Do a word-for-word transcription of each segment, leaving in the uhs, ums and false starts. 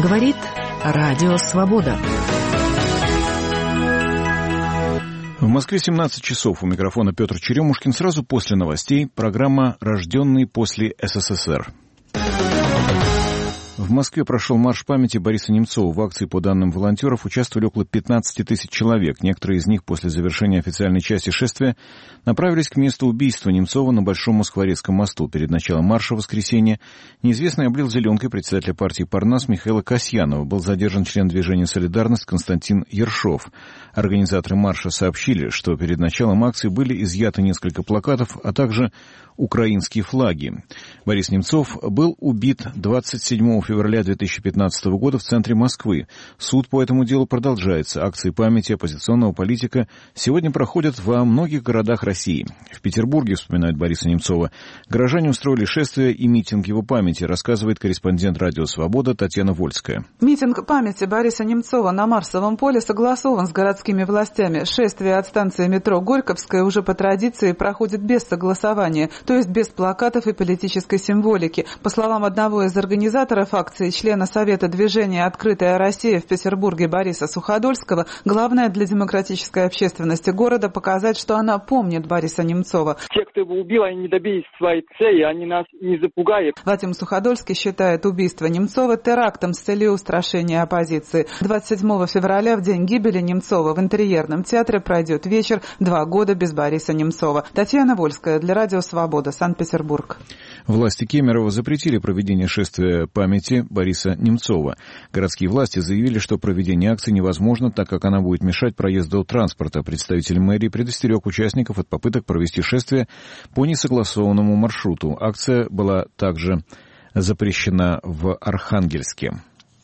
Говорит Радио Свобода. В Москве семнадцать часов. У микрофона Петр Черемушкин. Сразу после новостей программа «Рожденный после СССР». В Москве прошел марш памяти Бориса Немцова. В акции, по данным волонтеров, участвовали около пятнадцать тысяч человек. Некоторые из них после завершения официальной части шествия направились к месту убийства Немцова на Большом Москворецком мосту. Перед началом марша в воскресенье неизвестный облил зеленкой председателя партии «Парнас» Михаила Касьянова. Был задержан член движения «Солидарность» Константин Ершов. Организаторы марша сообщили, что перед началом акции были изъяты несколько плакатов, а также украинские флаги. Борис Немцов был убит двадцать седьмого февраля две тысячи пятнадцатого года в центре Москвы. Суд по этому делу продолжается. Акции памяти оппозиционного политика сегодня проходят во многих городах России. В Петербурге, вспоминает Бориса Немцова, горожане устроили шествие и митинг его памяти, рассказывает корреспондент «Радио Свобода» Татьяна Вольская. Митинг памяти Бориса Немцова на Марсовом поле согласован с городскими властями. Шествие от станции метро Горьковская уже по традиции проходит без согласования, то есть без плакатов и политической символики. По словам одного из организаторов акции, члена Совета движения «Открытая Россия» в Петербурге Бориса Суходольского, главное для демократической общественности города показать, что она помнит Бориса Немцова. Те, кто его убил, они не добились своей цели, они нас не запугали. Вадим Суходольский считает убийство Немцова терактом с целью устрашения оппозиции. двадцать седьмого февраля, в день гибели Немцова, в Интерьерном театре пройдет вечер «Два года без Бориса Немцова». Татьяна Вольская для Радио Свобода, Санкт-Петербург. Власти Кемерово запретили проведение шествия памяти Бориса Немцова. Городские власти заявили, что проведение акции невозможно, так как она будет мешать проезду транспорта. Представитель мэрии предостерег участников от попыток провести шествие по несогласованному маршруту. Акция была также запрещена в Архангельске.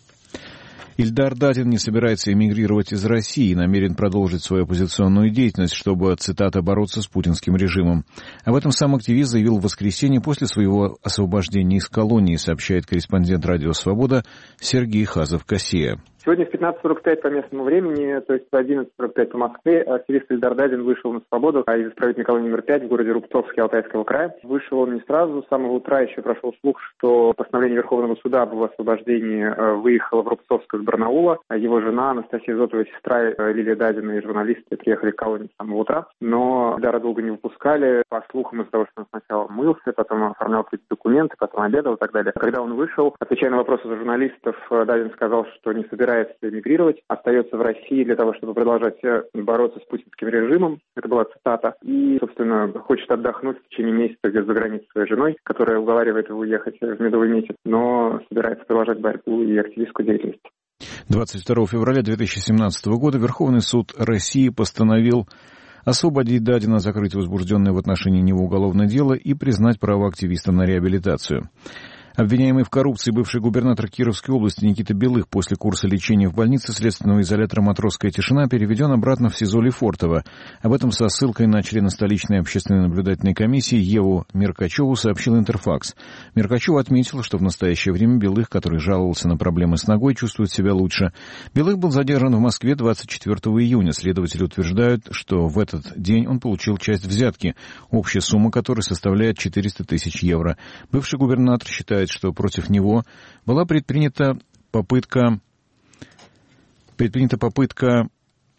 Ильдар Дадин не собирается эмигрировать из России и намерен продолжить свою оппозиционную деятельность, чтобы, цитата, бороться с путинским режимом. Об этом сам активист заявил в воскресенье после своего освобождения из колонии, сообщает корреспондент «Радио Свобода» Сергей Хазов-Кассия. Сегодня в пятнадцать сорок пять по местному времени, то есть в одиннадцать сорок пять по Москве, активист Ильдар Дадин вышел на свободу из исправительной колонии номер пять в городе Рубцовске Алтайского края. Вышел он не сразу, с самого утра еще прошел слух, что постановление Верховного суда об его освобождении выехало в Рубцовск из Барнаула. Его жена Анастасия Зотова, сестра Лилия Дадина и журналисты приехали к колонии с самого утра, но Ильдара долго не выпускали. По слухам, из-за того, что он сначала мылся, потом оформлял какие-то документы, потом обедал и так далее. Когда он вышел, отвечая на вопросы журналистов, Дадин сказал, что не собирается эмигрировать, остается в России для того, чтобы продолжать бороться с путинским режимом. Это была цитата. И, собственно, хочет отдохнуть в течение месяца где-то за границей своей женой, которая уговаривает его уехать в медовый месяц, но собирается продолжать борьбу и активистскую деятельность. двадцать второго февраля две тысячи семнадцатого года Верховный суд России постановил освободить Дадина, закрыть возбужденное в отношении него уголовное дело и признать право активиста на реабилитацию. Обвиняемый в коррупции бывший губернатор Кировской области Никита Белых после курса лечения в больнице следственного изолятора «Матросская тишина» переведен обратно в СИЗО Лефортово. Об этом со ссылкой на члена столичной общественной наблюдательной комиссии Еву Меркачеву сообщил Интерфакс. Меркачев отметил, что в настоящее время Белых, который жаловался на проблемы с ногой, чувствует себя лучше. Белых был задержан в Москве двадцать четвёртого июня. Следователи утверждают, что в этот день он получил часть взятки, общая сумма которой составляет четыреста тысяч евро. Бывший губернатор считает, что против него была предпринята попытка, предпринята попытка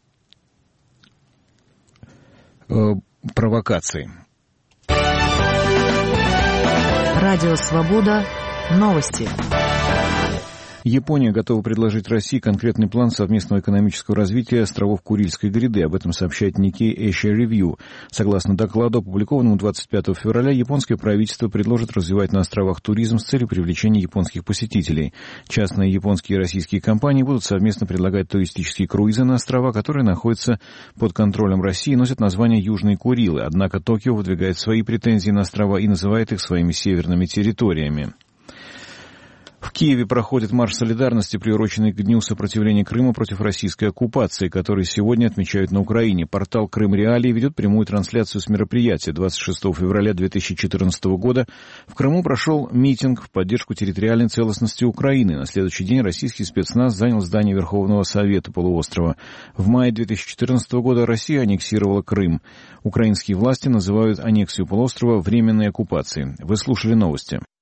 э, провокации. Радио Свобода. Новости. Япония готова предложить России конкретный план совместного экономического развития островов Курильской гряды. Об этом сообщает Nikkei Asia Review. Согласно докладу, опубликованному двадцать пятого февраля, японское правительство предложит развивать на островах туризм с целью привлечения японских посетителей. Частные японские и российские компании будут совместно предлагать туристические круизы на острова, которые находятся под контролем России и носят название Южные Курилы. Однако Токио выдвигает свои претензии на острова и называет их своими северными территориями. В Киеве проходит марш солидарности, приуроченный к Дню сопротивления Крыма против российской оккупации, который сегодня отмечают на Украине. Портал «Крым Реалии» ведет прямую трансляцию с мероприятия. двадцать шестого февраля две тысячи четырнадцатого года в Крыму прошел митинг в поддержку территориальной целостности Украины. На следующий день российский спецназ занял здание Верховного Совета полуострова. В мае две тысячи четырнадцатого года Россия аннексировала Крым. Украинские власти называют аннексию полуострова временной оккупацией. Вы слушали новости.